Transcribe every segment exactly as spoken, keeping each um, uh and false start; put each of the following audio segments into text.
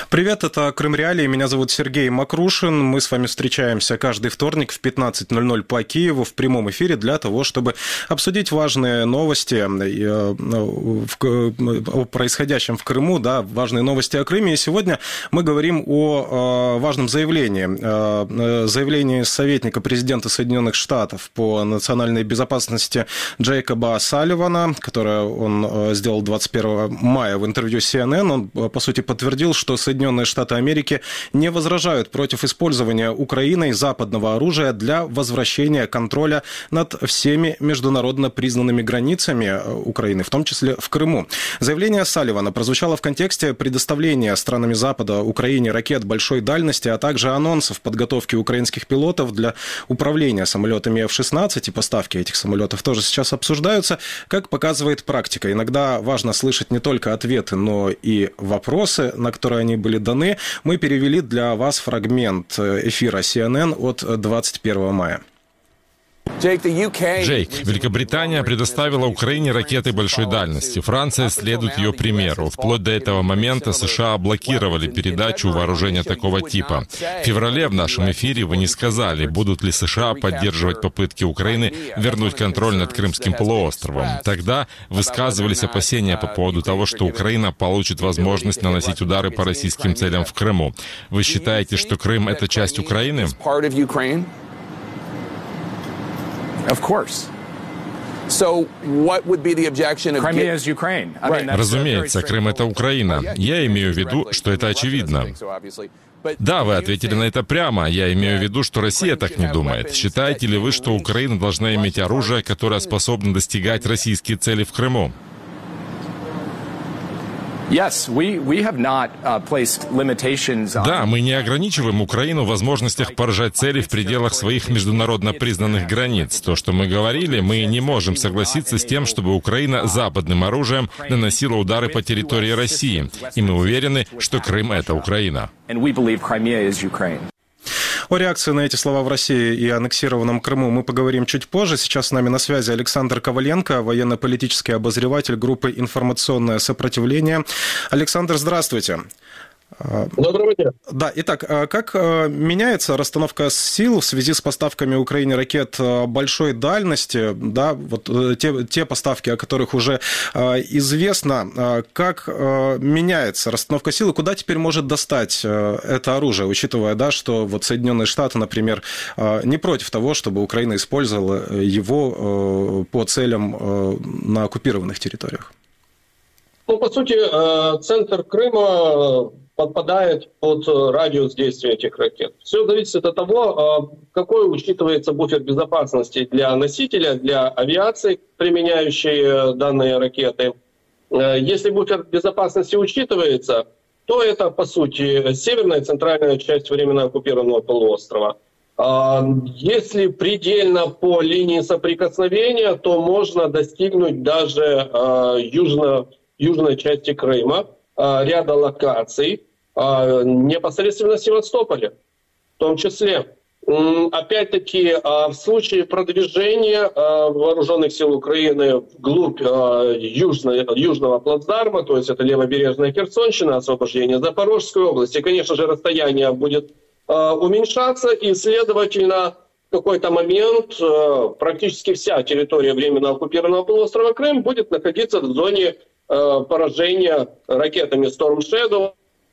Привет, это Крым Реалии. Меня зовут Сергей Макрушин. Мы с вами встречаемся каждый вторник в пятнадцать ноль ноль по Киеву в прямом эфире для того, чтобы обсудить важные новости о происходящем в Крыму, да, важные новости о Крыме. И сегодня мы говорим о важном заявлении. Заявлении советника президента Соединенных Штатов по национальной безопасности Джейкоба Салливана, которое он сделал двадцать первого мая в интервью си эн эн. Он, по сути, подтвердил, что Соединенные Штаты Америки не возражают против использования Украиной западного оружия для возвращения контроля над всеми международно признанными границами Украины, в том числе в Крыму. Заявление Салливана прозвучало в контексте предоставления странами Запада Украине ракет большой дальности, а также анонсов подготовки украинских пилотов для управления самолетами эф шестнадцать, и поставки этих самолетов тоже сейчас обсуждаются. Как показывает практика, иногда важно слышать не только ответы, но и вопросы, на которые они были даны. Мы перевели для вас фрагмент эфира си эн эн от двадцать первого мая. Джейк, Великобритания предоставила Украине ракеты большой дальности. Франция следует ее примеру. Вплоть до этого момента США блокировали передачу вооружения такого типа. В феврале в нашем эфире вы не сказали, будут ли США поддерживать попытки Украины вернуть контроль над Крымским полуостровом. Тогда высказывались опасения по поводу того, что Украина получит возможность наносить удары по российским целям в Крыму. Вы считаете, что Крым — это часть Украины? Разумеется, Крым — это Украина. Я имею в виду, что это очевидно. Да, вы ответили на это прямо. Я имею в виду, что Россия так не думает. Считаете ли вы, что Украина должна иметь оружие, которое способно достигать российские цели в Крыму? Да, мы не ограничиваем Украину в возможностях поражать цели в пределах своих международно признанных границ. То, что мы говорили, мы не можем согласиться с тем, чтобы Украина западным оружием наносила удары по территории России. И мы уверены, что Крым — это Украина. О реакции на эти слова в России и аннексированном Крыму мы поговорим чуть позже. Сейчас с нами на связи Александр Коваленко, военно-политический обозреватель группы «Информационное сопротивление». Александр, здравствуйте. Доброго дня. Да, итак, как меняется расстановка сил в связи с поставками Украине ракет большой дальности, да, вот те, те поставки, о которых уже известно, как меняется расстановка сил и куда теперь может достать это оружие, учитывая, да, что вот Соединенные Штаты, например, не против того, чтобы Украина использовала его по целям на оккупированных территориях? Ну, по сути, центр Крыма подпадает под радиус действия этих ракет. Все зависит от того, какой учитывается буфер безопасности для носителя, для авиации, применяющей данные ракеты. Если буфер безопасности учитывается, то это, по сути, северная и центральная часть временно оккупированного полуострова. Если предельно по линии соприкосновения, то можно достигнуть даже южно, южной части Крыма, ряда локаций, непосредственно в Севастополе в том числе. Опять-таки, в случае продвижения вооруженных сил Украины вглубь южного, южного плацдарма, то есть это левобережная Херсонщина, освобождение Запорожской области, конечно же, расстояние будет уменьшаться, и, следовательно, в какой-то момент практически вся территория временно оккупированного полуострова Крым будет находиться в зоне поражения ракетами Storm Shadow.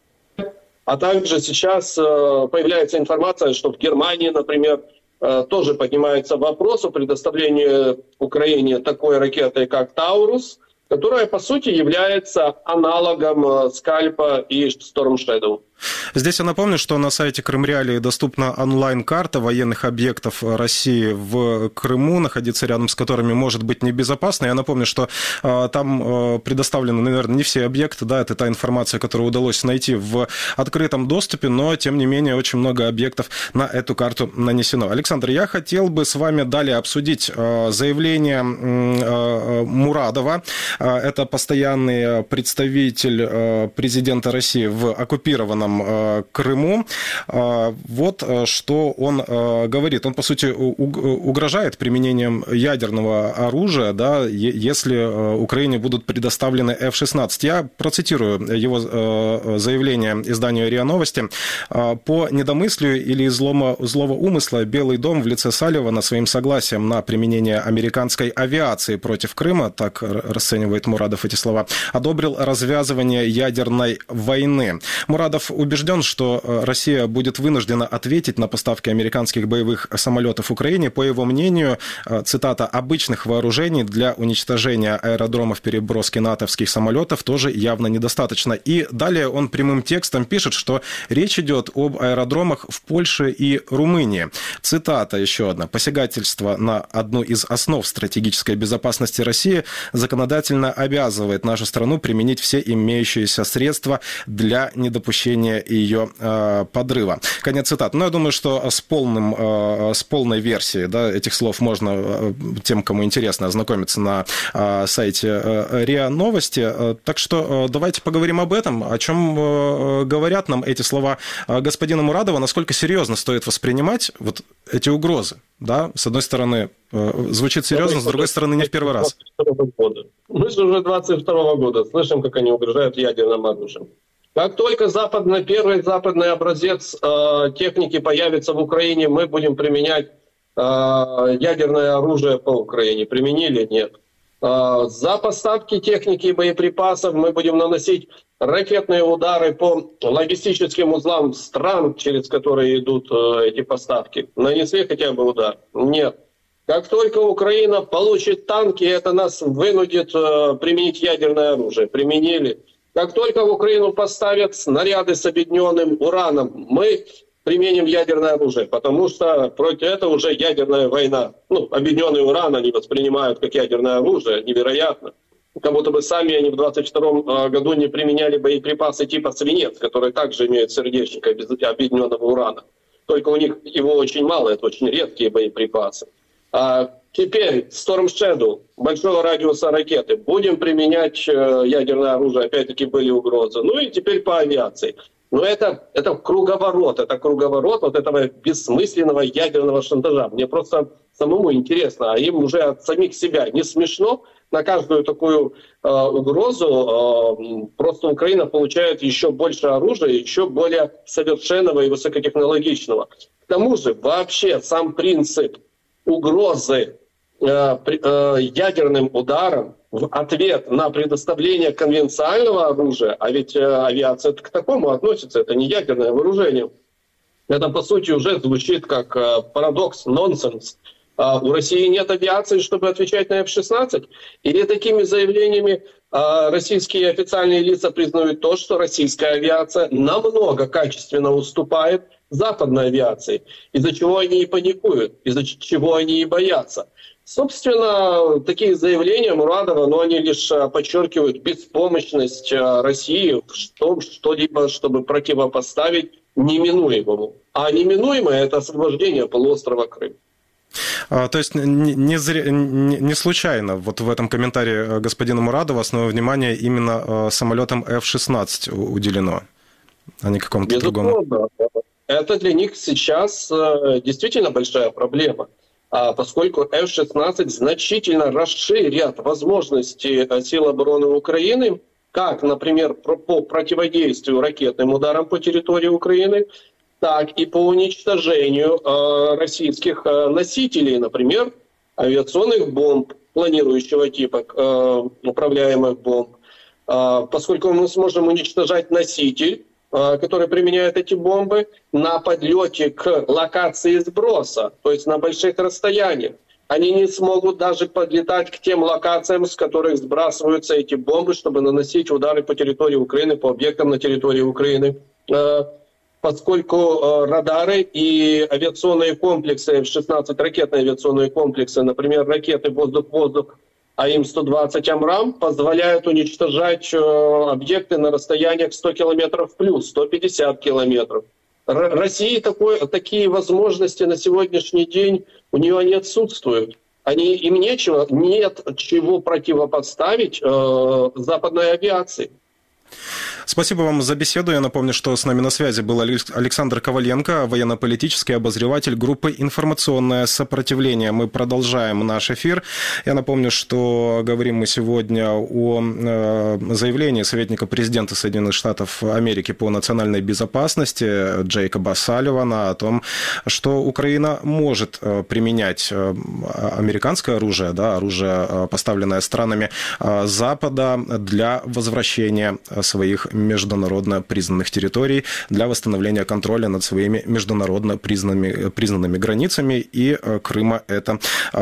А также сейчас появляется информация, что в Германии, например, тоже поднимается вопрос о предоставлении Украине такой ракеты, как Таурус, которая, по сути, является аналогом Скальпа и Storm Shadow. Здесь я напомню, что на сайте Крым Реалии доступна онлайн-карта военных объектов России в Крыму, находиться рядом с которыми может быть небезопасно. Я напомню, что э, там э, предоставлены, наверное, не все объекты, да, это та информация, которую удалось найти в открытом доступе, но, тем не менее, очень много объектов на эту карту нанесено. Александр, я хотел бы с вами далее обсудить э, заявление э, Мурадова. Э, это постоянный представитель э, президента России в оккупированном оккупированном Крыму. Вот что он говорит. Он, по сути, угрожает применением ядерного оружия, да, если Украине будут предоставлены эф шестнадцать. Я процитирую его заявление изданию РИА Новости. По недомыслию или злому, злого умысла Белый дом в лице Салливана своим согласием на применение американской авиации против Крыма, так расценивает Мурадов эти слова, одобрил развязывание ядерной войны. Мурадов убежден, что Россия будет вынуждена ответить на поставки американских боевых самолетов Украине. По его мнению, цитата, «обычных вооружений для уничтожения аэродромов переброски натовских самолетов тоже явно недостаточно». И далее он прямым текстом пишет, что речь идет об аэродромах в Польше и Румынии. Цитата еще одна. «Посягательство на одну из основ стратегической безопасности России законодательно обязывает нашу страну применить все имеющиеся средства для недопущения ее э, подрыва». Конец цитаты. Но я думаю, что с, полным, э, с полной версией, да, этих слов можно э, тем, кому интересно, ознакомиться на э, сайте э, РИА Новости. Э, так что э, давайте поговорим об этом, о чем э, говорят нам эти слова э, господина Мурадова, насколько серьезно стоит воспринимать вот эти угрозы. Да? С одной стороны, э, звучит серьезно, с другой стороны, не в первый раз. Мы же уже двадцать второго года слышим, как они угрожают ядерным оружием. Как только западный, первый западный образец э, техники появится в Украине, мы будем применять э, ядерное оружие по Украине. Применили? Нет. Э, за поставки техники и боеприпасов мы будем наносить ракетные удары по логистическим узлам стран, через которые идут э, эти поставки. Нанесли хотя бы удар? Нет. Как только Украина получит танки, это нас вынудит э, применить ядерное оружие. Применили. Как только в Украину поставят снаряды с объединенным ураном, мы применим ядерное оружие, потому что против этого уже ядерная война. Ну, объединенный уран они воспринимают как ядерное оружие, невероятно. Как будто бы сами они в двадцать втором году не применяли боеприпасы типа «Свинец», которые также имеют сердечник объединенного урана. Только у них его очень мало, это очень редкие боеприпасы. А теперь Storm Shadow, большого радиуса ракеты, будем применять ядерное оружие, опять-таки были угрозы. Ну и теперь по авиации. Но это, это круговорот, это круговорот вот этого бессмысленного ядерного шантажа. Мне просто самому интересно, а им уже от самих себя не смешно? На каждую такую э, угрозу э, просто Украина получает еще больше оружия, еще более совершенного и высокотехнологичного. К тому же вообще сам принцип угрозы э, э, ядерным ударом в ответ на предоставление конвенционального оружия, а ведь э, авиация к такому относится, это не ядерное вооружение. Это, по сути, уже звучит как э, парадокс, нонсенс. А у России нет авиации, чтобы отвечать на эф шестнадцать? Или такими заявлениями э, российские официальные лица признают то, что российская авиация намного качественно уступает западной авиации, из-за чего они и паникуют, из-за чего они и боятся. Собственно, такие заявления Мурадова, но они лишь подчеркивают беспомощность России в том, что-либо, чтобы противопоставить неминуемому. А неминуемое – это освобождение полуострова Крым. А, то есть не, зря, не, не случайно вот в этом комментарии господина Мурадова основное внимание именно самолетам эф шестнадцать уделено, а не какому-то другому. Это для них сейчас э, действительно большая проблема, а поскольку эф шестнадцать значительно расширят возможности сил обороны Украины, как, например, про, по противодействию ракетным ударам по территории Украины, так и по уничтожению э, российских э, носителей, например, авиационных бомб планирующего типа, э, управляемых бомб, э, поскольку мы сможем уничтожать носитель, которые применяют эти бомбы, на подлете к локации сброса, то есть на больших расстояниях. Они не смогут даже подлетать к тем локациям, с которых сбрасываются эти бомбы, чтобы наносить удары по территории Украины, по объектам на территории Украины. Поскольку радары и авиационные комплексы, эф шестнадцать ракетные авиационные комплексы, например, ракеты воздух-воздух, а им сто двадцать Амрам позволяют уничтожать э, объекты на расстояниях сто километров плюс, сто пятьдесят километров. Р- России такой, такие возможности на сегодняшний день у нее не отсутствуют. Они, им нечего, нет чего противопоставить э, западной авиации. Спасибо вам за беседу. Я напомню, что с нами на связи был Александр Коваленко, военно-политический обозреватель группы «Информационное сопротивление». Мы продолжаем наш эфир. Я напомню, что говорим мы сегодня о заявлении советника президента Соединенных Штатов Америки по национальной безопасности Джейкоба Салливана о том, что Украина может применять американское оружие, да, оружие, поставленное странами Запада, для возвращения своих международно признанных территорий, для восстановления контроля над своими международно признанными, признанными границами, и Крыма это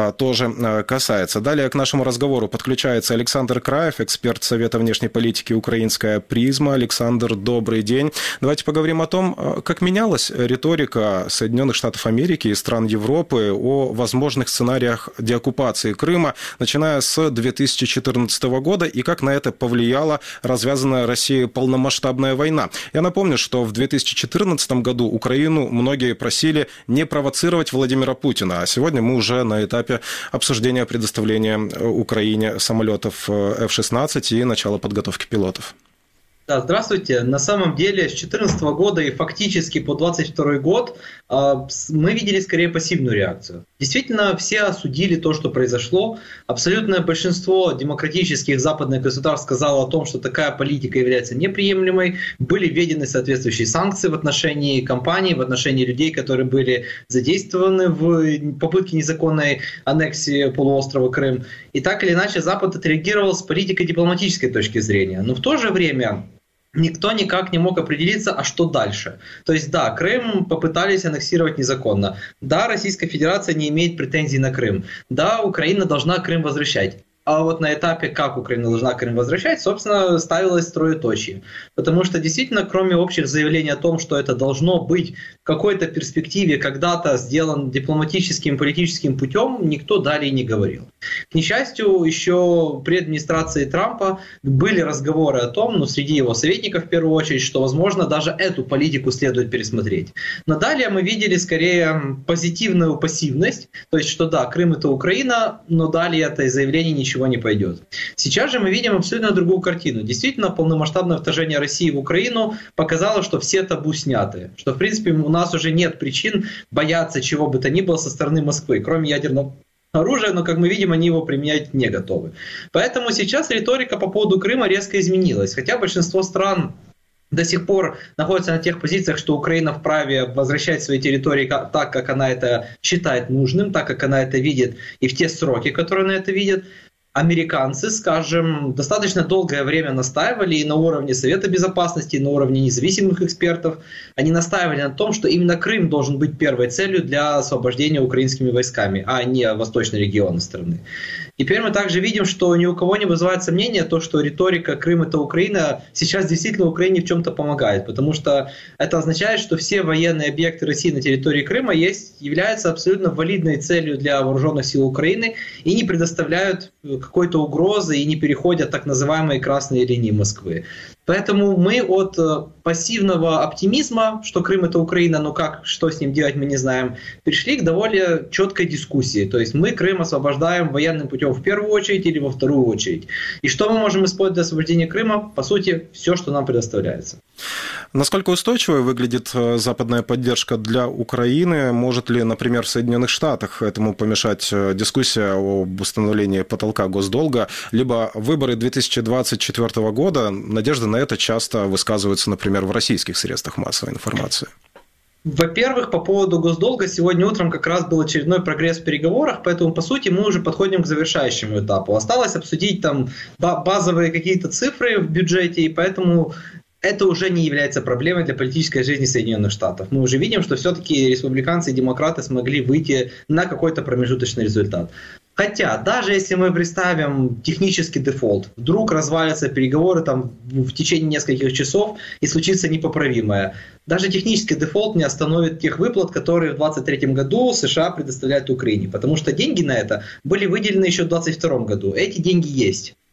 тоже касается. Далее к нашему разговору подключается Александр Краев, эксперт Совета внешней политики «Украинская призма». Александр, добрый день. Давайте поговорим о том, как менялась риторика Соединенных Штатов Америки и стран Европы о возможных сценариях деоккупации Крыма, начиная с две тысячи четырнадцатого года, и как на это повлияла развязанная Россией полномасштабная война. Я напомню, что в две тысячи четырнадцатом году Украину многие просили не провоцировать Владимира Путина, а сегодня мы уже на этапе обсуждения предоставления Украине самолетов эф шестнадцать и начала подготовки пилотов. Да, здравствуйте. На самом деле с две тысячи четырнадцатого года и фактически по двадцать второй год э, мы видели скорее пассивную реакцию. Действительно, все осудили то, что произошло. Абсолютное большинство демократических западных государств сказало о том, что такая политика является неприемлемой. Были введены соответствующие санкции в отношении компаний, в отношении людей, которые были задействованы в попытке незаконной аннексии полуострова Крым. И так или иначе Запад отреагировал с политико-дипломатической точки зрения. Но в то же время никто никак не мог определиться, а что дальше. То есть, да, Крым попытались аннексировать незаконно. Да, Российская Федерация не имеет претензий на Крым. Да, Украина должна Крым возвращать. А вот на этапе, как Украина должна Крым возвращать, собственно, ставилось троеточие. Потому что действительно, кроме общих заявлений о том, что это должно быть в какой-то перспективе когда-то сделан дипломатическим, политическим путем, никто далее не говорил. К несчастью, еще при администрации Трампа были разговоры о том, ну, среди его советников в первую очередь, что, возможно, даже эту политику следует пересмотреть. Но далее мы видели скорее позитивную пассивность, то есть, что да, Крым — это Украина, но далее это заявление ничего не пойдет. Сейчас же мы видим абсолютно другую картину. Действительно, полномасштабное вторжение России в Украину показало, что все табу сняты. Что, в принципе, у нас уже нет причин бояться чего бы то ни было со стороны Москвы, кроме ядерного оружия, но, как мы видим, они его применять не готовы. Поэтому сейчас риторика по поводу Крыма резко изменилась. Хотя большинство стран до сих пор находится на тех позициях, что Украина вправе возвращать свои территории так, как она это считает нужным, так, как она это видит, и в те сроки, которые она это видит. Американцы, скажем, достаточно долгое время настаивали и на уровне Совета Безопасности, и на уровне независимых экспертов. Они настаивали на том, что именно Крым должен быть первой целью для освобождения украинскими войсками, а не восточный регион страны. Теперь мы также видим, что ни у кого не вызывает сомнения то, что риторика «Крым — это Украина» сейчас действительно Украине в чем-то помогает, потому что это означает, что все военные объекты России на территории Крыма есть, являются абсолютно валидной целью для вооруженных сил Украины и не предоставляют какой-то угрозы и не переходят так называемые красные линии Москвы. Поэтому мы от пассивного оптимизма, что Крым — это Украина, но как, что с ним делать, мы не знаем, перешли к довольно четкой дискуссии. То есть мы Крым освобождаем военным путем в первую очередь или во вторую очередь. И что мы можем использовать для освобождения Крыма? По сути, все, что нам предоставляется. Насколько устойчивой выглядит западная поддержка для Украины? Может ли, например, в Соединенных Штатах этому помешать дискуссия об установлении потолка госдолга, либо выборы две тысячи двадцать четвёртого года? Надежды на это часто высказываются, например, в российских средствах массовой информации. Во-первых, по поводу госдолга, сегодня утром как раз был очередной прогресс в переговорах, поэтому, по сути, мы уже подходим к завершающему этапу. Осталось обсудить там базовые какие-то цифры в бюджете, и поэтому это уже не является проблемой для политической жизни Соединенных Штатов. Мы уже видим, что все-таки республиканцы и демократы смогли выйти на какой-то промежуточный результат. Хотя, даже если мы представим технический дефолт, вдруг развалятся переговоры там в течение нескольких часов и случится непоправимое, даже технический дефолт не остановит тех выплат, которые в двадцать третьем году США предоставляют Украине, потому что деньги на это были выделены еще в двадцать втором году. Эти деньги есть.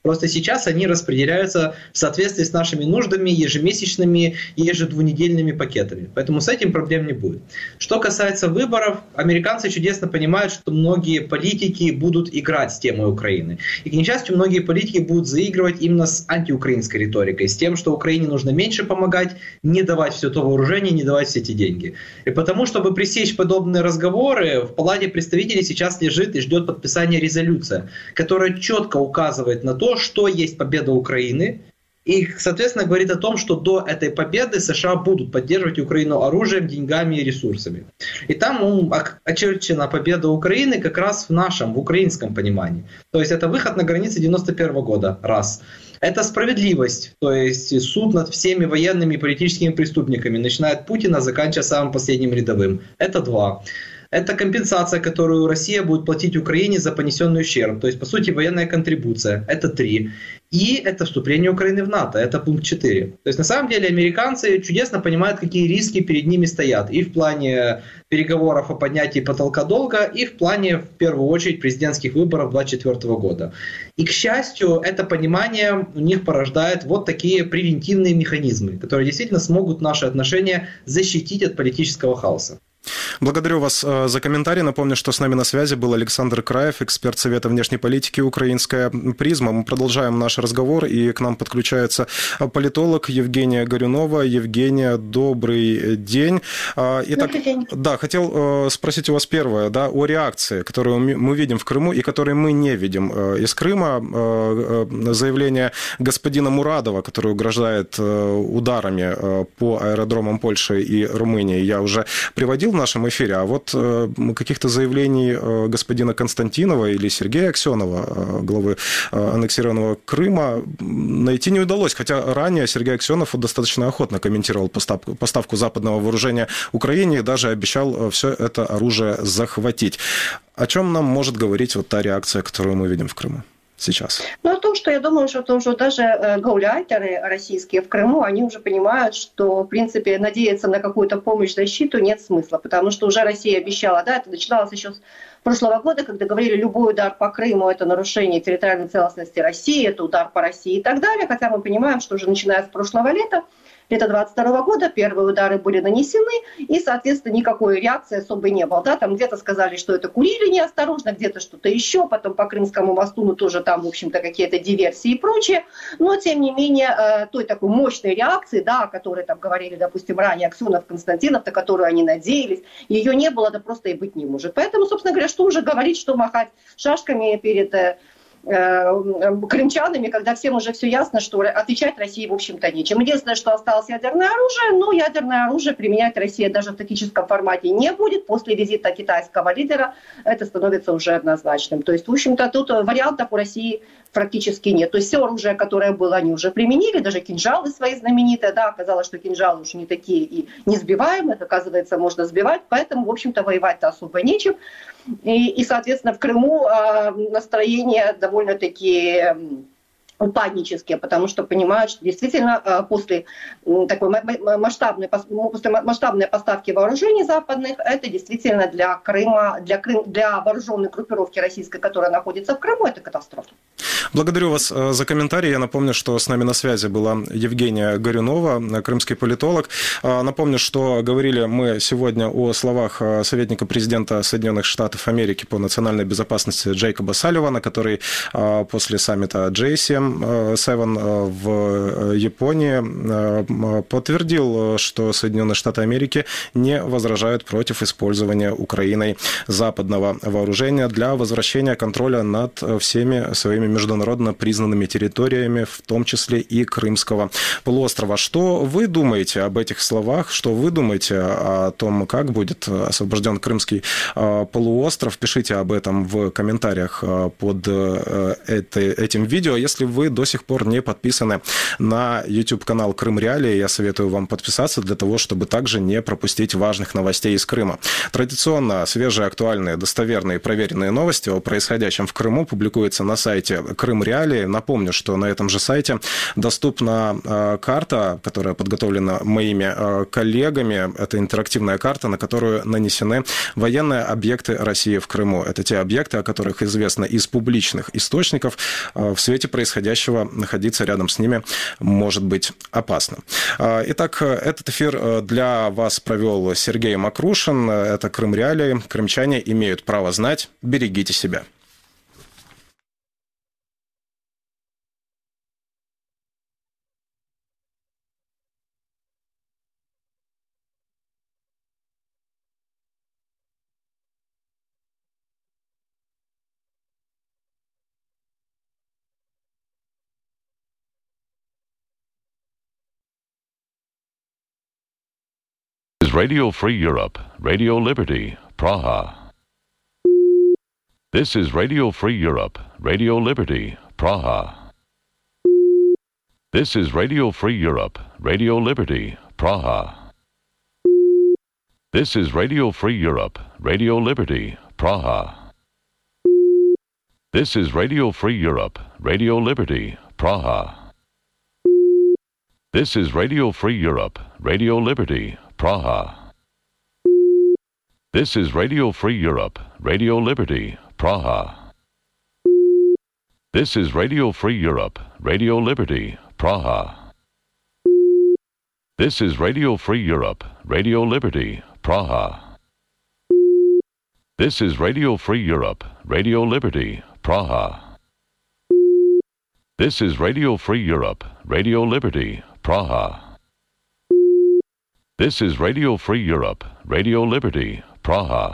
Просто сейчас они распределяются в соответствии с нашими нуждами, ежемесячными и ежедвунедельными пакетами. Поэтому с этим проблем не будет. Что касается выборов, американцы чудесно понимают, что многие политики будут играть с темой Украины. И, к несчастью, многие политики будут заигрывать именно с антиукраинской риторикой, с тем, что Украине нужно меньше помогать, не давать все то вооружение, не давать все эти деньги. И потому, чтобы пресечь подобные разговоры, в Палате представителей сейчас лежит и ждет подписания резолюция, которая четко указывает на то, что есть победа Украины, и, соответственно, говорит о том, что до этой победы США будут поддерживать Украину оружием, деньгами и ресурсами. И там ну, очерчена победа Украины как раз в нашем, в украинском понимании. То есть это выход на границы девяносто первого года, раз. Это справедливость, то есть суд над всеми военными и политическими преступниками, начиная от Путина, заканчивая самым последним рядовым. Это два. Это компенсация, которую Россия будет платить Украине за понесенный ущерб. То есть, по сути, военная контрибуция. Это три. И это вступление Украины в НАТО. Это пункт четыре. То есть, на самом деле, американцы чудесно понимают, какие риски перед ними стоят. И в плане переговоров о поднятии потолка долга, и в плане, в первую очередь, президентских выборов две тысячи двадцать четвёртого года. И, к счастью, это понимание у них порождает вот такие превентивные механизмы, которые действительно смогут наши отношения защитить от политического хаоса. Благодарю вас за комментарий. Напомню, что с нами на связи был Александр Краев, эксперт Совета внешней политики «Украинская призма». Мы продолжаем наш разговор, и к нам подключается политолог Евгения Горюнова. Евгения, добрый день. Итак, добрый день. Да, хотел спросить у вас первое, да, о реакции, которую мы видим в Крыму и которую мы не видим из Крыма. Заявление господина Мурадова, который угрожает ударами по аэродромам Польши и Румынии, я уже приводил в нашем эфире, а вот каких-то заявлений господина Константинова или Сергея Аксенова, главы аннексированного Крыма, найти не удалось, хотя ранее Сергей Аксенов достаточно охотно комментировал поставку, поставку западного вооружения Украине и даже обещал все это оружие захватить. О чем нам может говорить вот та реакция, которую мы видим в Крыму сейчас? Ну, о том, что я думаю, что, то, что даже гауляйтеры российские в Крыму, они уже понимают, что, в принципе, надеяться на какую-то помощь, защиту нет смысла, потому что уже Россия обещала, да, это начиналось еще с прошлого года, когда говорили, любой удар по Крыму – это нарушение территориальной целостности России, это удар по России и так далее, хотя мы понимаем, что уже начиная с прошлого лета, лета двадцать второго года первые удары были нанесены, и, соответственно, никакой реакции особой не было. Да? Там где-то сказали, что это курили неосторожно, где-то что-то еще, потом по Крымскому мосту, ну, тоже там, в общем-то, какие-то диверсии и прочее. Но, тем не менее, той такой мощной реакции, да, о которой там говорили, допустим, ранее Аксенов, Константинов, на которую они надеялись, ее не было, да просто и быть не может. Поэтому, собственно говоря, что уже говорить, что махать шашками перед крымчанами, когда всем уже все ясно, что отвечать России, в общем-то, нечем. Единственное, что осталось ядерное оружие, но ядерное оружие применять Россия даже в тактическом формате не будет. После визита китайского лидера это становится уже однозначным. То есть, в общем-то, тут вариантов у России практически нет. То есть все оружие, которое было, они уже применили, даже кинжалы свои знаменитые, да, оказалось, что кинжалы уж не такие и не сбиваемые, оказывается, можно сбивать, поэтому, в общем-то, воевать-то особо нечем. И, и соответственно, в Крыму э, настроение довольно-таки панические, потому что понимают, что действительно после такой масштабной, после масштабной поставки вооружений западных, это действительно для Крыма, для, Крым, для вооруженной группировки российской, которая находится в Крыму, это катастрофа. Благодарю вас за комментарий. Я напомню, что с нами на связи была Евгения Горюнова, крымский политолог. Напомню, что говорили мы сегодня о словах советника президента Соединенных Штатов Америки по национальной безопасности Джейкоба Салливана, который после саммита джей семь в Японии подтвердил, что Соединенные Штаты Америки не возражают против использования Украиной западного вооружения для возвращения контроля над всеми своими международно признанными территориями, в том числе и Крымского полуострова. Что вы думаете об этих словах? Что вы думаете о том, как будет освобожден Крымский полуостров? Пишите об этом в комментариях под этим видео. Если вы до сих пор не подписаны на YouTube-канал Крым Реалии, я советую вам подписаться для того, чтобы также не пропустить важных новостей из Крыма. Традиционно свежие, актуальные, достоверные и проверенные новости о происходящем в Крыму публикуются на сайте «Крым Реалии». Напомню, что на этом же сайте доступна карта, которая подготовлена моими коллегами. Это интерактивная карта, на которую нанесены военные объекты России в Крыму. Это те объекты, о которых известно из публичных источников. В свете происходящего находиться рядом с ними может быть опасно. Итак, этот эфир для вас провел Сергей Макрушин. Это «Крым Реалии». Крымчане имеют право знать. Берегите себя. Radio Free Europe, Radio Liberty, Praha. This is Radio Free Europe, Radio Liberty, Praha. This is Radio Free Europe, Radio Liberty, Praha. This is Radio Free Europe, Radio Liberty, Praha. This is Radio Free Europe, Radio Liberty, Praha. This is Radio Free Europe, Radio Liberty, Praha. This is Radio Free Europe, Radio Liberty, Praha. This is Radio Free Europe, Radio Liberty, Praha. This is Radio Free Europe, Radio Liberty, Praha. This is Radio Free Europe, Radio Liberty, Praha. This is Radio Free Europe, Radio Liberty, Praha. This is Radio Free Europe, Radio Liberty, Praha.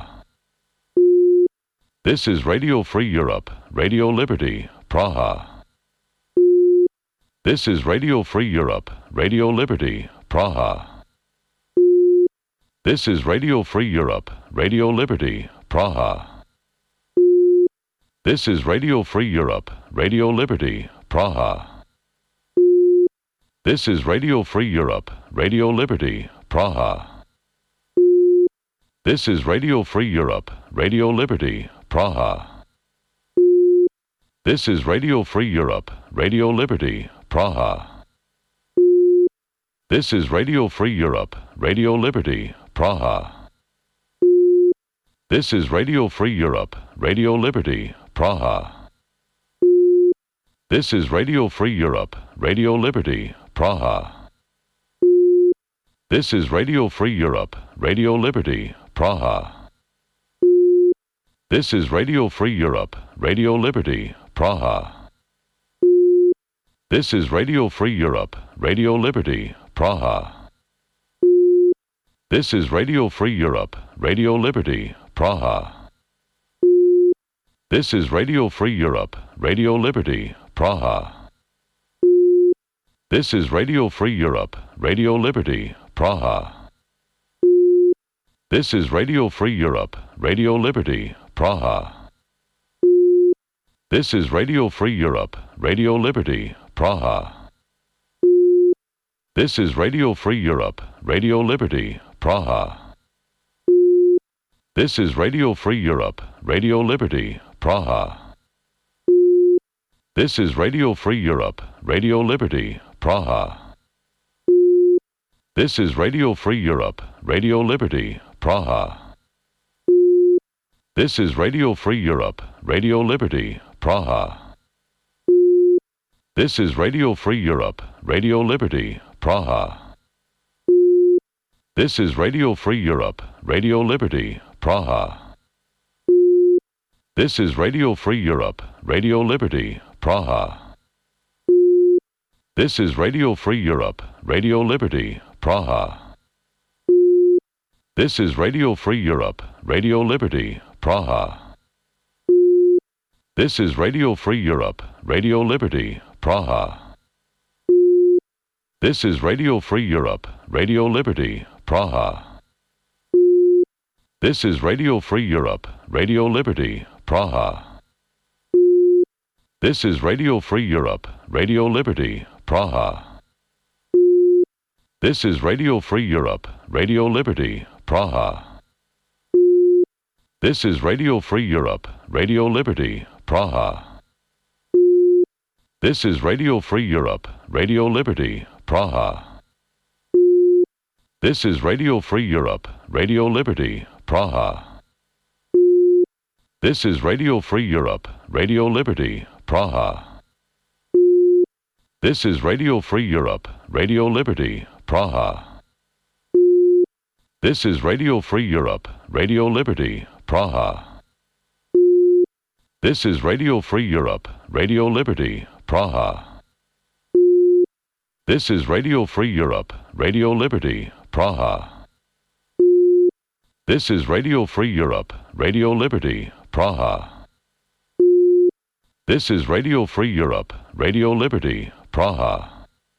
This is Radio Free Europe, Radio Liberty, Praha. This is Radio Free Europe, Radio Liberty, Praha. This is Radio Free Europe, Radio Liberty, Praha. This is Radio Free Europe, Radio Liberty, Praha. This is Radio Free Europe, Radio Liberty, Praha. This is Radio Free Europe, Radio Liberty, Praha. This is Radio Free Europe, Radio Liberty, Praha. This is Radio Free Europe, Radio Liberty, Praha. This is Radio Free Europe, Radio Liberty, Praha. This is Radio Free Europe, Radio Liberty, Praha. This is Radio Free Europe, Radio Liberty, Praha. This is Radio Free Europe, Radio Liberty, Praha. This is Radio Free Europe, Radio Liberty, Praha. This is Radio Free Europe, Radio Liberty, Praha. This is Radio Free Europe, Radio Liberty, Praha. This is Radio Free Europe, Radio Liberty, Praha. This is Radio Free Europe, Radio Liberty, Praha. This is Radio Free Europe, Radio Liberty, Praha. This is Radio Free Europe, Radio Liberty, Praha. This is Radio Free Europe, Radio Liberty, Praha. This is Radio Free Europe, Radio Liberty, Praha. This is Radio Free Europe, Radio Liberty, Praha. This is Radio Free Europe, Radio Liberty, Praha. This is Radio Free Europe, Radio Liberty, Praha. This is Radio Free Europe, Radio Liberty, Praha. This is Radio Free Europe, Radio Liberty, Praha. This is Radio Free Europe, Radio Liberty, Praha. This is Radio Free Europe, Radio Liberty, Praha. This is Radio Free Europe, Radio Liberty, Praha. This is Radio Free Europe, Radio Liberty, Praha. This is Radio Free Europe, Radio Liberty, Praha. This is Radio Free Europe, Radio Liberty, Praha. This is Radio Free Europe, Radio Liberty, Praha. This is Radio Free Europe, Radio Liberty, Praha. This is Radio Free Europe, Radio Liberty, Praha. This is Radio Free Europe, Radio Liberty, Praha. This is Radio Free Europe, Radio Liberty, Praha. This is Radio Free Europe, Radio Liberty, Praha. This is Radio Free Europe, Radio Liberty, Praha. This is Radio Free Europe, Radio Liberty, Praha. This is Radio Free Europe, Radio Liberty, Praha. This is Radio Free Europe, Radio Liberty, Praha. This is Radio Free Europe, Radio Liberty, Praha.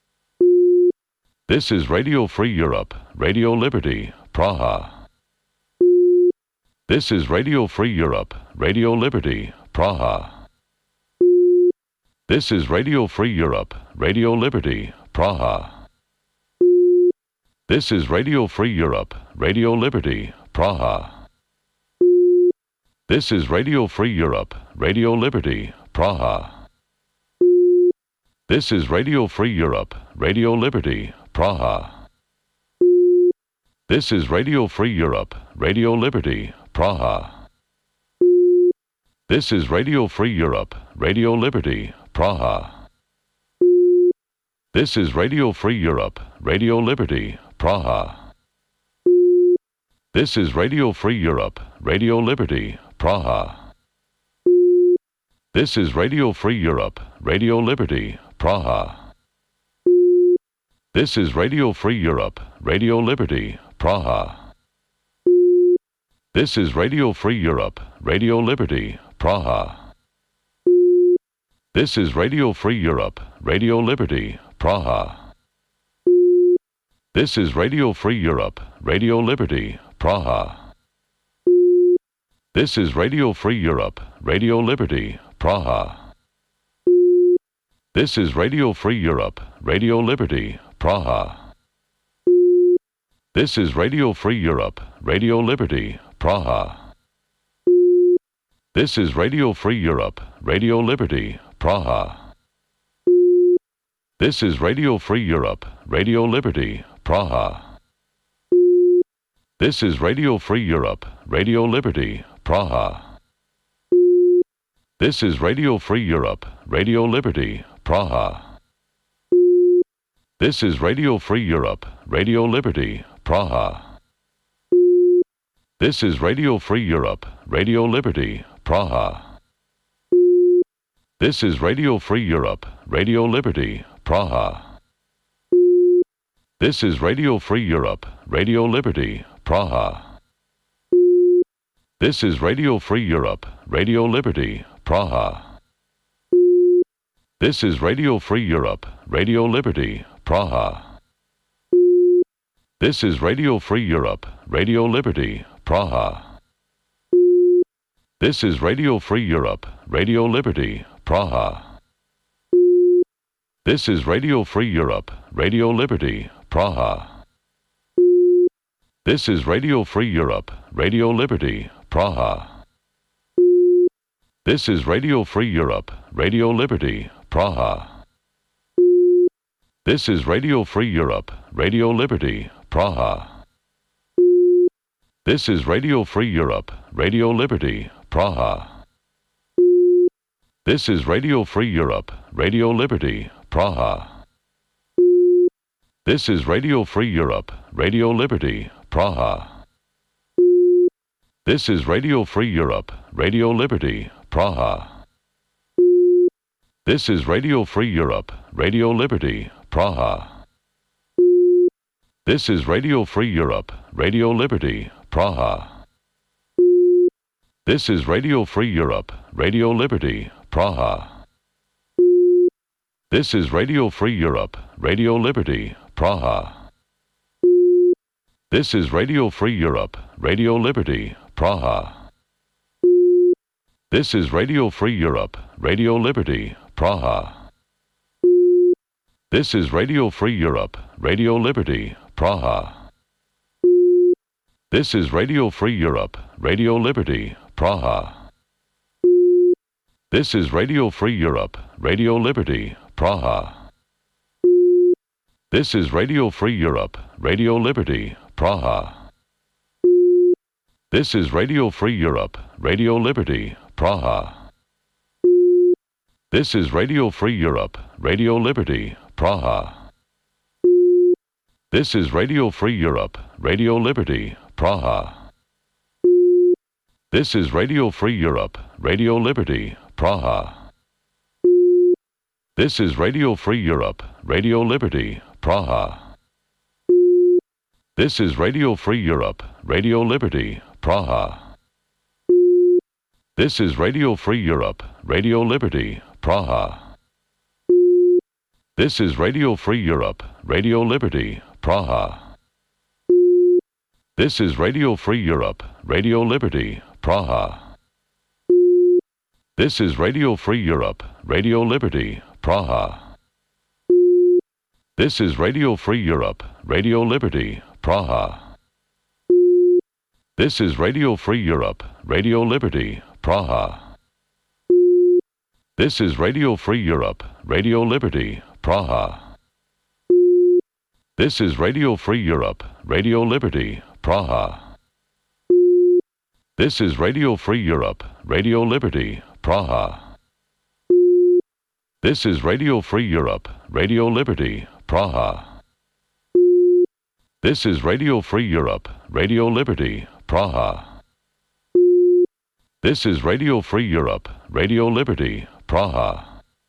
This is Radio Free Europe, Radio Liberty, Praha. This is Radio Free Europe, Radio Liberty, Praha. This is Radio Free Europe, Radio Liberty, Praha. This is Radio Free Europe, Radio Liberty, Praha. This is Radio Free Europe, Radio Liberty, Praha. This is Radio Free Europe, Radio Liberty, Praha. This is Radio Free Europe, Radio Liberty, Praha. This is Radio Free Europe, Radio Liberty, Praha. This is Radio Free Europe, Radio Liberty, Praha. This is Radio Free Europe, Radio Liberty, Praha. This is Radio Free Europe, Radio Liberty, Praha. This is Radio Free Europe, Radio Liberty, Praha. This is Radio Free Europe, Radio Liberty, Praha. This is Radio Free Europe, Radio Liberty, Praha. This is Radio Free Europe, Radio Liberty, Praha. This is Radio Free Europe, Radio Liberty, Praha. This is Radio Free Europe, Radio Liberty, Praha. This is Radio Free Europe, Radio Liberty, Praha. This is Radio Free Europe, Radio Liberty, Praha. This is Radio Free Europe, Radio Liberty, Praha. This is Radio Free Europe, Radio Liberty, Praha. This is Radio Free Europe, Radio Liberty, Praha. This is Radio Free Europe, Radio Liberty, Praha. This is Radio Free Europe, Radio Liberty, Praha. This is Radio Free Europe, Radio Liberty, Praha. This is Radio Free Europe, Radio Liberty, Praha. This is Radio Free Europe, Radio Liberty, Praha. This is Radio Free Europe, Radio Liberty, Praha. This is Radio Free Europe, Radio Liberty, Praha. This is Radio Free Europe, Radio Liberty, Praha. This is Radio Free Europe, Radio Liberty, Praha. This is Radio Free Europe, Radio Liberty, Praha. This is Radio Free Europe, Radio Liberty, Praha. This is Radio Free Europe, Radio Liberty, Praha. This is Radio Free Europe, Radio Liberty, Praha. This is Radio Free Europe, Radio Liberty, Praha. This is Radio Free Europe, Radio Liberty, Praha. This is Radio Free Europe, Radio Liberty, Praha. This is Radio Free Europe, Radio Liberty, Praha. This is Radio Free Europe, Radio Liberty, Praha. This is Radio Free Europe, Radio Liberty, Praha. This is Radio Free Europe, Radio Liberty, Praha. This is Radio Free Europe, Radio Liberty, Praha. This is Radio Free Europe, Radio Liberty, Praha. This is Radio Free Europe, Radio Liberty, Praha. This is Radio Free Europe, Radio Liberty, Praha. This is Radio Free Europe, Radio Liberty, Praha. This is Radio Free Europe, Radio Liberty, Praha. This is Radio Free Europe, Radio Liberty, Praha. This is Radio Free Europe, Radio Liberty, Praha. This is Radio Free Europe, Radio Liberty, Praha. This is Radio Free Europe, Radio Liberty, Praha. This is Radio Free Europe, Radio Liberty, Praha. This is Radio Free Europe, Radio Liberty, Praha. This is Radio Free Europe, Radio Liberty, Praha. This is Radio Free Europe, Radio Liberty, Praha. This is Radio Free Europe, Radio Liberty, Praha. This is Radio Free Europe, Radio Liberty, Praha. This is Radio Free Europe, Radio Liberty, Praha. This is Radio Free Europe, Radio Liberty, Praha. This is Radio Free Europe, Radio Liberty, Praha. This is Radio Free Europe, Radio Liberty, Praha. This is Radio Free Europe, Radio Liberty, Praha. This is Radio Free Europe, Radio Liberty, Praha. This is Radio Free Europe, Radio Liberty, Praha. This is Radio Free Europe, Radio Liberty, Praha.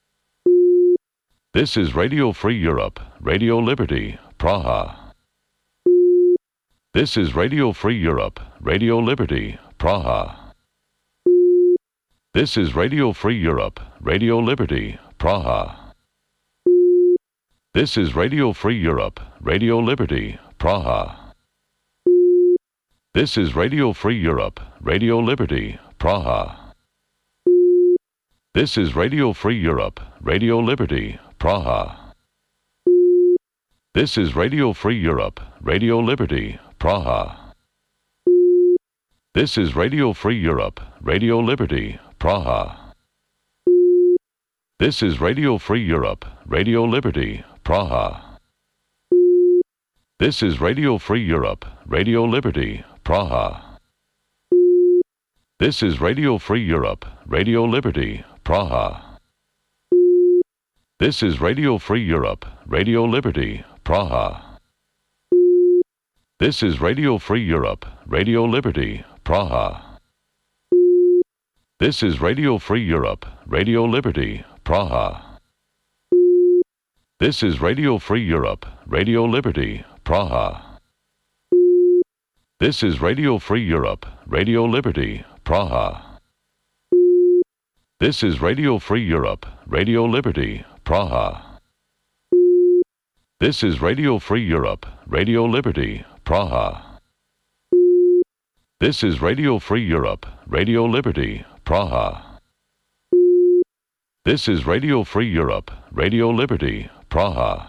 This is Radio Free Europe, Radio Liberty, Praha. This is Radio Free Europe, Radio Liberty, Praha. This is Radio Free Europe, Radio Liberty, Praha. This is Radio Free Europe, Radio Liberty, Praha. This is Radio Free Europe, Radio Liberty, Praha. This is Radio Free Europe, Radio Liberty, Praha. This is Radio Free Europe, Radio Liberty, Praha. This is Radio Free Europe, Radio Liberty, Praha. This is Radio Free Europe, Radio Liberty, Praha. This is Radio Free Europe, Radio Liberty, Praha. This is Radio Free Europe, Radio Liberty, Praha. This is Radio Free Europe, Radio Liberty, Praha. This is Radio Free Europe, Radio Liberty, Praha. This is Radio Free Europe, Radio Liberty, Praha. This is Radio Free Europe, Radio Liberty, Praha. This is Radio Free Europe, Radio Liberty, Praha. This is Radio Free Europe, Radio Liberty, Praha. This is Radio Free Europe, Radio Liberty, Praha. This is Radio Free Europe, Radio Liberty, Praha. This is Radio Free Europe, Radio Liberty, Praha.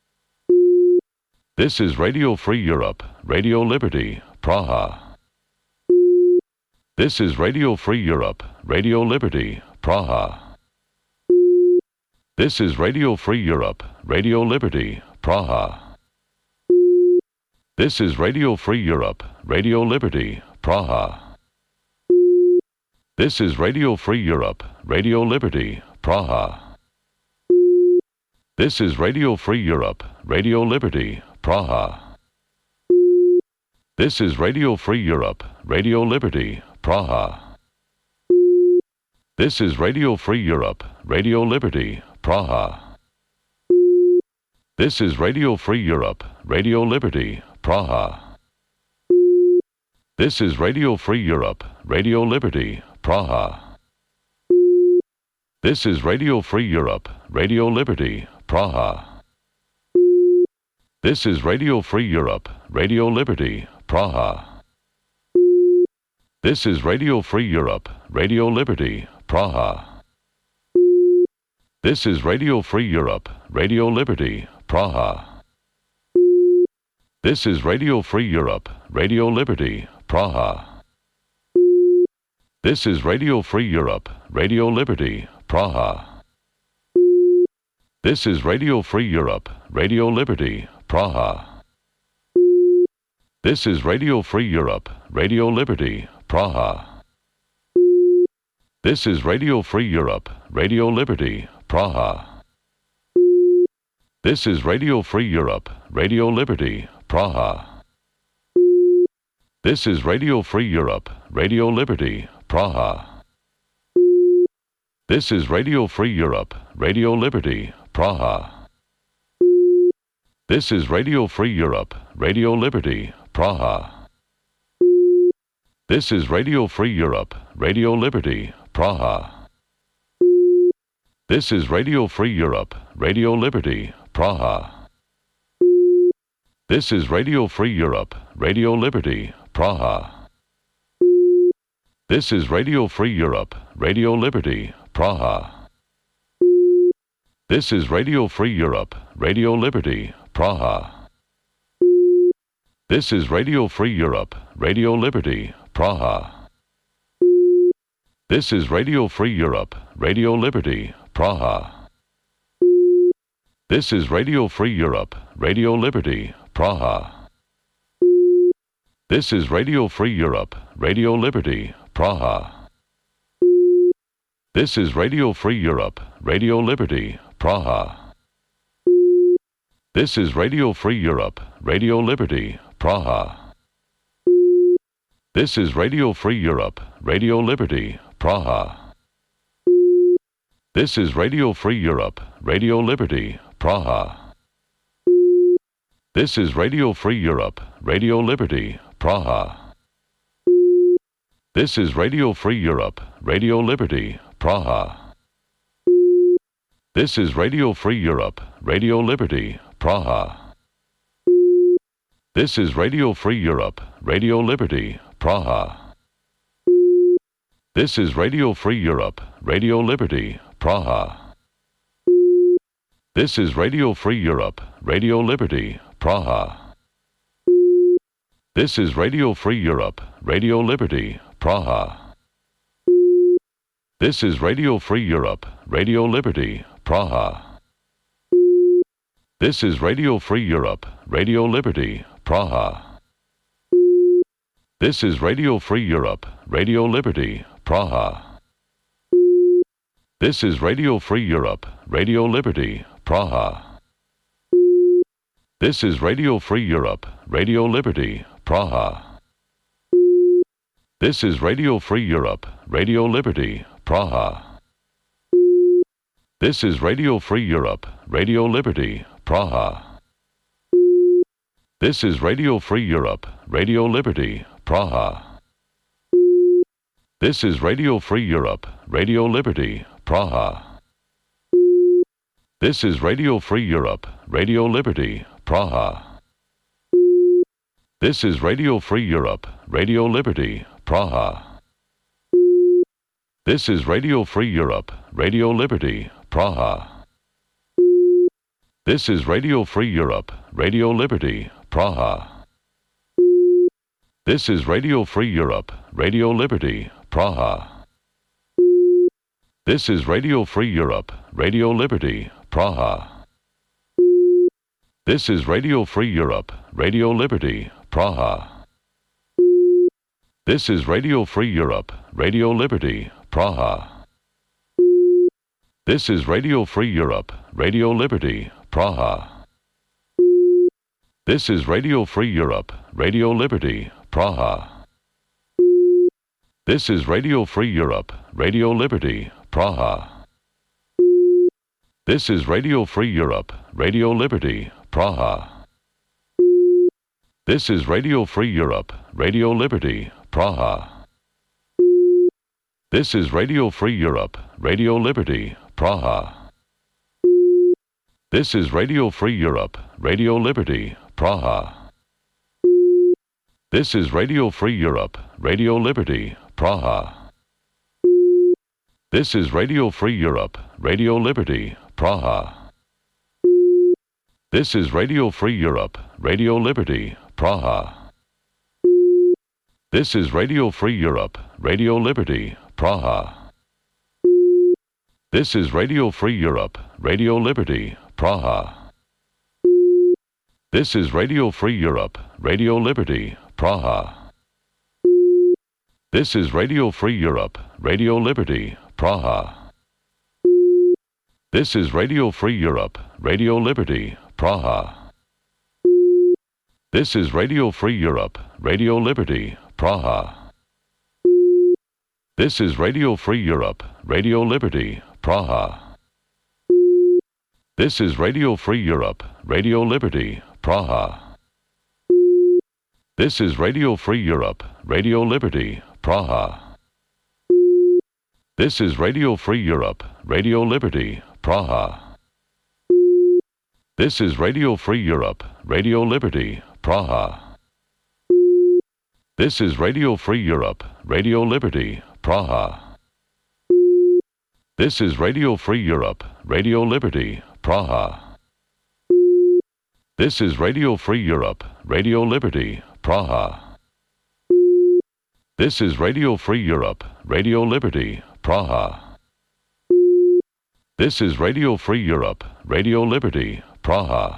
This is Radio Free Europe, Radio Liberty, Praha. This is Radio Free Europe, Radio Liberty, Praha. This is Radio Free Europe, Radio Liberty, Praha. This is Radio Free Europe, Radio Liberty, Praha. This is Radio Free Europe, Radio Liberty, Praha. This is Radio Free Europe, Radio Liberty, Praha. This is Radio Free Europe, Radio Liberty, Praha. This is Radio Free Europe, Radio Liberty, Praha. This is Radio Free Europe, Radio Liberty, Praha. This is Radio Free Europe, Radio Liberty, Praha. This is Radio Free Europe, Radio Liberty, Praha. This is Radio Free Europe, Radio Liberty, Praha. This is Radio Free Europe, Radio Liberty, Praha. This is Radio Free Europe, Radio Liberty, Praha. This is Radio Free Europe, Radio Liberty, Praha. This is Radio Free Europe, Radio Liberty, Praha. This is Radio Free Europe, Radio Liberty, Praha. This is Radio Free Europe, Radio Liberty, Praha. This is Radio Free Europe, Radio Liberty, Praha. This is Radio Free Europe, Radio Liberty, Praha. This is Radio Free Europe, Radio Liberty, Praha. This is Radio Free Europe, Radio Liberty, Praha. This is Radio Free Europe, Radio Liberty, Praha. This is Radio Free Europe, Radio Liberty, Praha. This is Radio Free Europe, Radio Liberty, Praha. This is Radio Free Europe, Radio Liberty, Praha. This is Radio Free Europe, Radio Liberty, Praha. This is Radio Free Europe, Radio Liberty, Praha. This is Radio Free Europe, Radio Liberty, Praha. This is Radio Free Europe, Radio Liberty, Praha. This is Radio Free Europe, Radio Liberty, Praha. This is Radio Free Europe, Radio Liberty, Praha. This is Radio Free Europe, Radio Liberty, Praha. This is Radio Free Europe, Radio Liberty, Praha. This is Radio Free Europe, Radio Liberty, Praha. This is Radio Free Europe, Radio Liberty, Praha. This is Radio Free Europe, Radio Liberty, Praha. This is Radio Free Europe, Radio Liberty, Praha. This is Radio Free Europe, Radio Liberty, Praha. This is Radio Free Europe, Radio Liberty, Praha. This is Radio Free Europe, Radio Liberty, Praha. This is Radio Free Europe, Radio Liberty, Praha. This is Radio Free Europe, Radio Liberty, Praha. This is Radio Free Europe, Radio Liberty, Praha. This is Radio Free Europe, Radio Liberty, Praha. This is Radio Free Europe, Radio Liberty, Praha. This is Radio Free Europe, Radio Liberty, Praha. This is Radio Free Europe, Radio Liberty, Praha. This is Radio Free Europe, Radio Liberty, Praha. This is Radio Free Europe, Radio Liberty, Praha. This is Radio Free Europe, Radio Liberty, Praha. This is Radio Free Europe, Radio Liberty, Praha. This is Radio Free Europe, Radio Liberty, Praha. This is Radio Free Europe, Radio Liberty, Praha. This is Radio Free Europe, Radio Liberty, Praha. This is Radio Free Europe, Radio Liberty, Praha. This is Radio Free Europe, Radio Liberty, Praha. This is Radio Free Europe, Radio Liberty, Praha. This is Radio Free Europe, Radio Liberty, Praha. This is Radio Free Europe, Radio Liberty, Praha. This is Radio Free Europe, Radio Liberty, Praha. This is Radio Free Europe, Radio Liberty, Praha. This is Radio Free Europe, Radio Liberty, Praha. This is Radio Free Europe, Radio Liberty, Praha. This is Radio Free Europe, Radio Liberty, Praha. This is Radio Free Europe, Radio Liberty, Praha. This is Radio Free Europe, Radio Liberty, Praha. This is Radio Free Europe, Radio Liberty, Praha. This is Radio Free Europe, Radio Liberty, Praha. This is Radio Free Europe, Radio Liberty, Praha. This is Radio Free Europe, Radio Liberty, Praha. This is Radio Free Europe, Radio Liberty, Praha. This is Radio Free Europe, Radio Liberty, Praha. This is Radio Free Europe, Radio Liberty, Praha. This is Radio Free Europe, Radio Liberty, Praha. This is Radio Free Europe, Radio Liberty, Praha. This is Radio Free Europe, Radio Liberty, Praha. This is Radio Free Europe, Radio Liberty, Praha. This is Radio Free Europe, Radio Liberty, Praha. This is Radio Free Europe, Radio Liberty, Praha. This is Radio Free Europe, Radio Liberty, Praha. This is Radio Free Europe, Radio Liberty, Praha. This is Radio Free Europe, Radio Liberty, Praha. This is Radio Free Europe, Radio Liberty, Praha. This is Radio Free Europe, Radio Liberty, Praha. This is Radio Free Europe, Radio Liberty, Praha.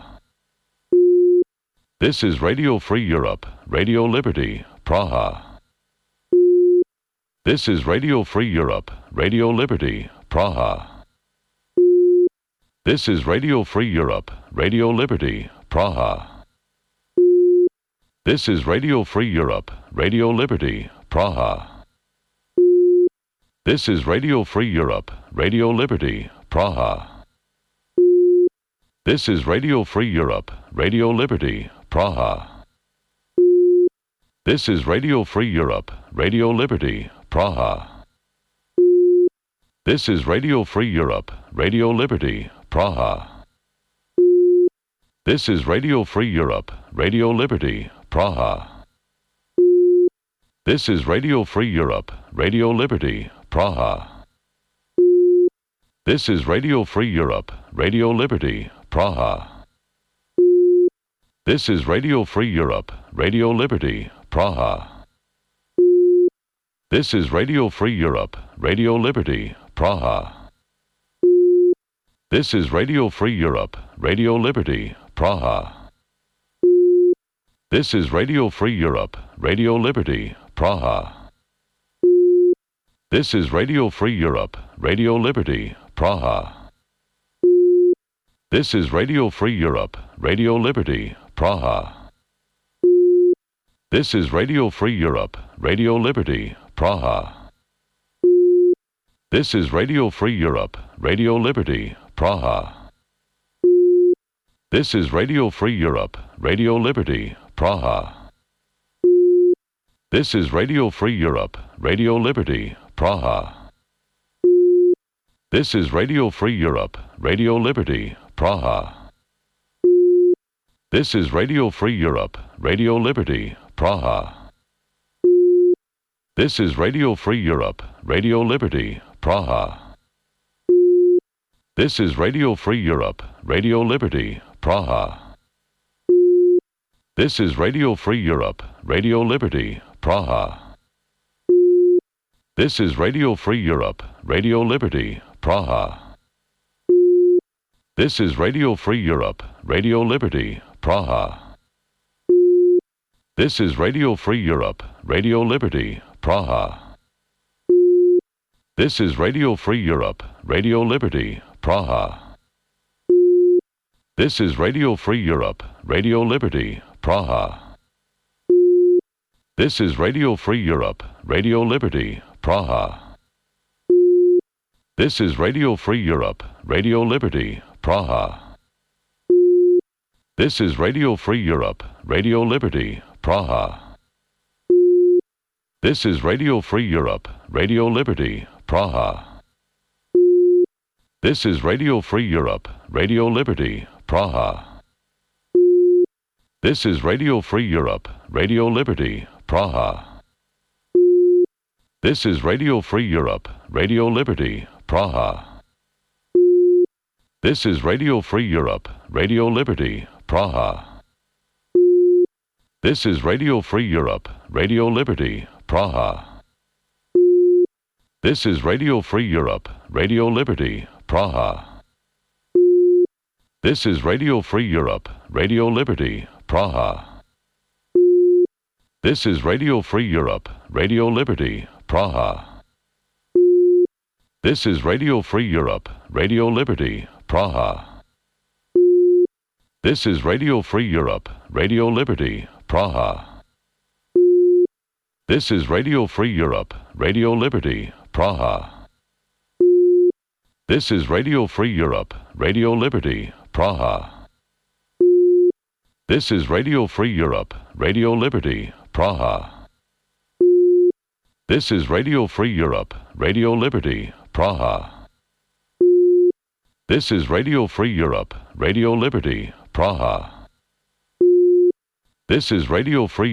This is Radio Free Europe, Radio Liberty, Praha. This is Radio Free Europe, Radio Liberty, Praha. This is Radio Free Europe, Radio Liberty, Praha. This is Radio Free Europe, Radio Liberty, Praha. This is Radio Free Europe, Radio Liberty, Praha. This is Radio Free Europe, Radio Liberty, Praha. This is Radio Free Europe, Radio Liberty, Praha. This is Radio Free Europe, Radio Liberty, Praha. This is Radio Free Europe, Radio Liberty, Praha. This is Radio Free Europe, Radio Liberty, Praha. This is Radio Free Europe, Radio Liberty, Praha. This is Radio Free Europe, Radio Liberty, Praha. This is Radio Free Europe, Radio Liberty, Praha. This is Radio Free Europe, Radio Liberty, Praha. This is Radio Free Europe, Radio Liberty, Praha. This is Radio Free Europe, Radio Liberty, Praha. This is Radio Free Europe, Radio Liberty, Praha. This is Radio Free Europe, Radio Liberty, Praha. This is Radio Free Europe, Radio Liberty, Praha. This is Radio Free Europe, Radio Liberty, Praha. This is Radio Free Europe, Radio Liberty, Praha. This is Radio Free Europe, Radio Liberty, Praha. This is Radio Free Europe, Radio Liberty, Praha. This is Radio Free Europe, Radio Liberty, Praha. This is Radio Free Europe, Radio Liberty, Praha. This is Radio Free Europe, Radio Liberty, Praha. This is Radio Free Europe, Radio Liberty, Praha. This is Radio Free Europe, Radio Liberty, Praha. This is Radio Free Europe, Radio Liberty, Praha. This is Radio Free Europe, Radio Liberty, Praha. This is Radio Free Europe, Radio Liberty, Praha. This is Radio Free Europe, Radio Liberty, Praha. This is Radio Free Europe, Radio Liberty, Praha. This is Radio Free Europe, Radio Liberty, Praha. This is Radio Free Europe, Radio Liberty, Praha. This is Radio Free Europe, Radio Liberty, Praha. This is Radio Free Europe, Radio Liberty, Praha. This is Radio Free Europe, Radio Liberty, Praha. This is Radio Free Europe, Radio Liberty, Praha. This is Radio Free Europe, Radio Liberty, Praha. This is Radio Free Europe, Radio Liberty, Praha. This is Radio Free Europe, Radio Liberty, Praha. This is Radio Free Europe, Radio Liberty, Praha. This is Radio Free Europe, Radio Liberty, Praha. This is Radio Free Europe, Radio Liberty, Praha. This is Radio Free Europe, Radio Liberty, Praha. This is Radio Free Europe, Radio Liberty, Praha. This is Radio Free Europe, Radio Liberty, Praha. This is Radio Free Europe, Radio Liberty, Praha. This is Radio Free Europe, Radio Liberty, Praha. This is Radio Free